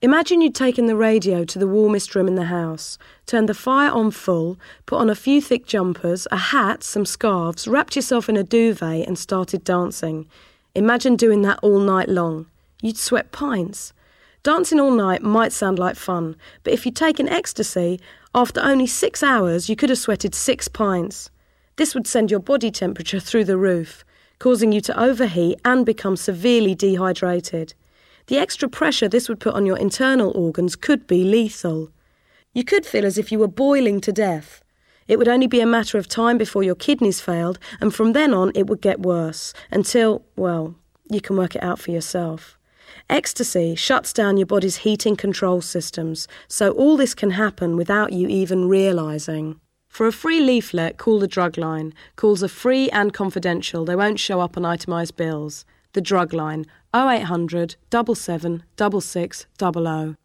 Imagine you'd taken the radio to the warmest room in the house, turned the fire on full, put on a few thick jumpers, a hat, some scarves, wrapped yourself in a duvet and started dancing. Imagine doing that all night long. You'd sweat pints. Dancing all night might sound like fun, but if you'd taken ecstasy, after only 6 hours you could have sweated 6 pints. This would send your body temperature through the roof, causing you to overheat and become severely dehydrated. The extra pressure this would put on your internal organs could be lethal. You could feel as if you were boiling to death. It would only be a matter of time before your kidneys failed, and from then on it would get worse, until, well, you can work it out for yourself. Ecstasy shuts down your body's heating control systems, so all this can happen without you even realising. For a free leaflet, call the Drug Line. Calls are free and confidential. They won't show up on itemised bills. The Drug Line, 0800 77 66 00.